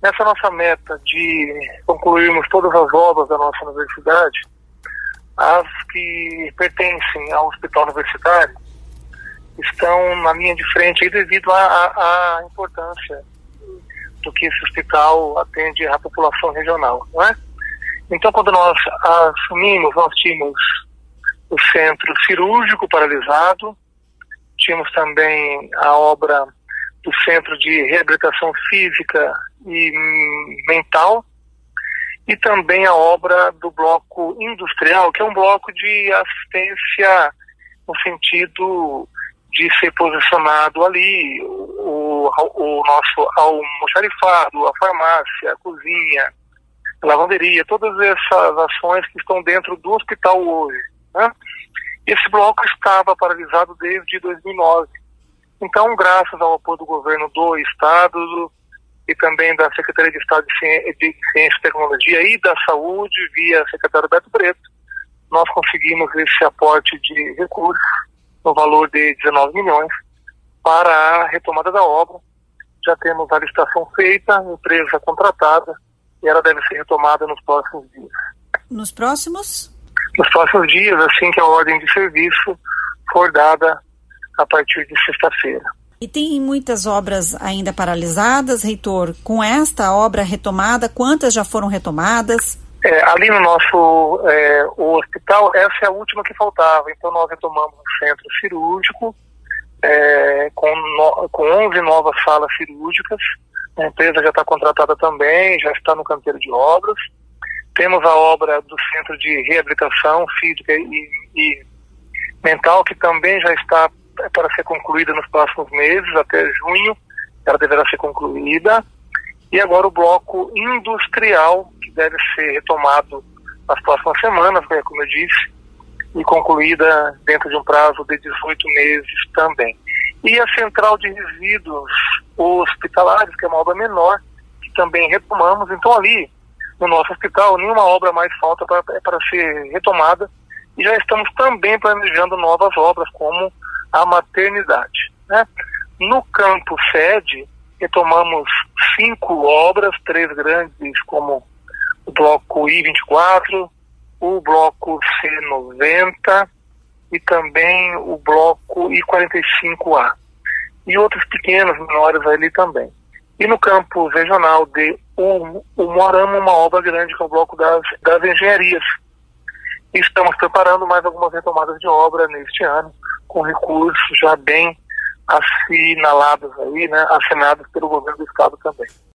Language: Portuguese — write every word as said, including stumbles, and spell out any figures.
Nessa nossa meta de concluirmos todas as obras da nossa universidade, as que pertencem ao hospital universitário estão na linha de frente aí devido à importância do que esse hospital atende à população regional, não é? Então, quando nós assumimos, nós tínhamos o centro cirúrgico paralisado, tínhamos também a obra do Centro de Reabilitação Física e Mental e também a obra do bloco industrial, que é um bloco de assistência no sentido de ser posicionado ali o, o nosso almoxarifado, a farmácia, a cozinha, a lavanderia, todas essas ações que estão dentro do hospital hoje, né? Esse bloco estava paralisado desde dois mil e nove. Então, graças ao apoio do governo do Estado e também da Secretaria de Estado de Ciência, de Ciência e Tecnologia e da Saúde, via secretário Beto Preto, nós conseguimos esse aporte de recursos no valor de dezenove milhões para a retomada da obra. Já temos a licitação feita, a empresa contratada, e ela deve ser retomada nos próximos dias. Nos próximos? Nos próximos dias, assim que a ordem de serviço for dada a partir de sexta-feira. E tem muitas obras ainda paralisadas, reitor? Com esta obra retomada, quantas já foram retomadas? É, ali no nosso é, o hospital, essa é a última que faltava. Então nós retomamos o centro cirúrgico é, com, no, com onze novas salas cirúrgicas. A empresa já está contratada também, já está no canteiro de obras. Temos a obra do Centro de Reabilitação Física e, e Mental, que também já está para ser concluída nos próximos meses, até junho ela deverá ser concluída. E agora o bloco industrial, que deve ser retomado nas próximas semanas, né, como eu disse, e concluída dentro de um prazo de dezoito meses também. E a central de resíduos hospitalares, que é uma obra menor, que também retomamos. Então ali, no nosso hospital, nenhuma obra mais falta para, para ser retomada, e já estamos também planejando novas obras, como a maternidade, né? No campo sede, retomamos cinco obras, três grandes, como o bloco I vinte e quatro, o bloco C noventa e também o bloco I quarenta e cinco A. E outros pequenos, menores ali também. E no campo regional de Umuarama, uma obra grande, que é o bloco das, das engenharias. E estamos preparando mais algumas retomadas de obra neste ano, com recursos já bem assinalados aí, né, assinados pelo governo do estado também.